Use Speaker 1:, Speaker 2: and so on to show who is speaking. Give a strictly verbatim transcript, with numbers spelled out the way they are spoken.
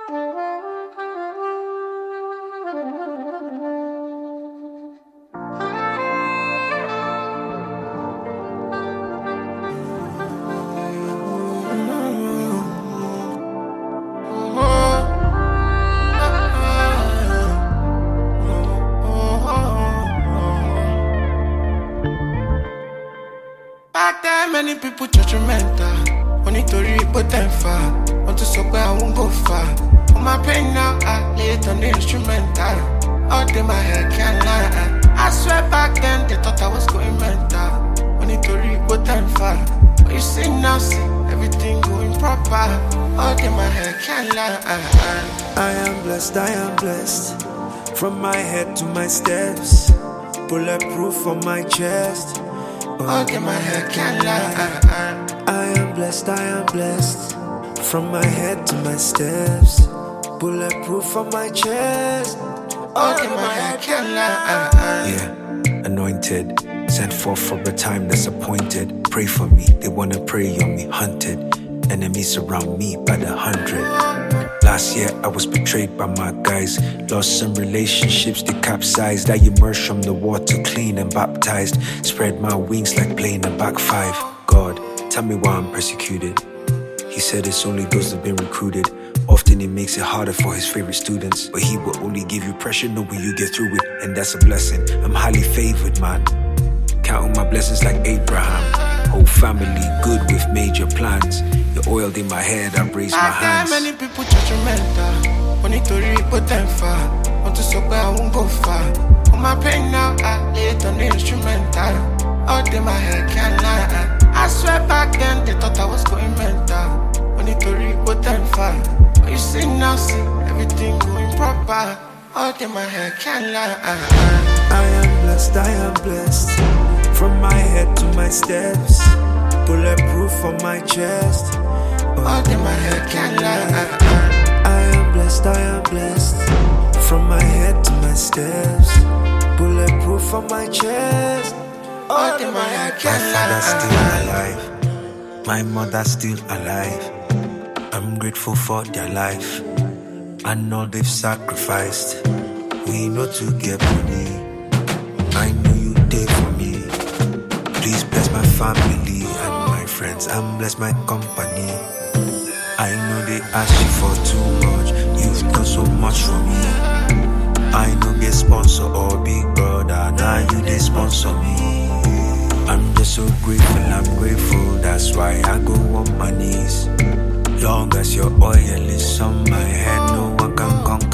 Speaker 1: Back then, many people judgmental. Only to reap but then far. Want to so where I won't go far. For my pain now, I lay it on the instrumental. All day my head can't lie. I swear back then, they thought I was going mental. Only to reap but then far. But you see now, see everything going proper. All day my head can't lie.
Speaker 2: I am blessed, I am blessed. From my head to my steps. Bulletproof on my chest.
Speaker 1: All day my head can't lie.
Speaker 2: I am blessed, I am blessed. From my head to my steps. Bulletproof on my chest.
Speaker 1: All day my head can't lie.
Speaker 2: Yeah, anointed. Sent forth for a time that's appointed. Pray for me, they wanna prey on me. Hunted, enemies surround me by the hundred. Last year I was betrayed by my guys. Lost some relationships, they capsized. I emerged from the water clean and baptized. Spread my wings like playing a back five. God, tell me why I'm persecuted. He said it's only those that've been recruited. Often it makes it harder for his favorite students. But he will only give you pressure knowing you get through it. And that's a blessing, I'm highly favored, man. Counting my blessings like Abraham. Whole family good with major plans. The oil in my head, I raise my hands.
Speaker 1: Many people judgmental. Only to reap but then far. Want to so where I won't go far. For my pain now, I lay it on the instrumental. All day my head can't lie. I swear back then, they thought I was going mental. Only to reap but then far. But you see now, see everything going proper. All day my head can't lie.
Speaker 2: I am blessed, I am blessed. From my head to my steps. Bulletproof on my chest.
Speaker 1: All day my head can't lie.
Speaker 2: I am blessed, I am blessed. From my head to my steps. Bulletproof on my chest.
Speaker 1: All day my head can't lie.
Speaker 2: My father's still alive. My mother's still alive. I'm grateful for their life and all they've sacrificed. We know to get money. I know you did for me. Please bless my family and my friends and bless my company. I know they ask you for too much. You've done so much for me. I know get sponsor or big brother. Now you they sponsor me. I'm just so grateful, I'm grateful. That's why I go on my knees. Long as your oil is on my head, no one can conquer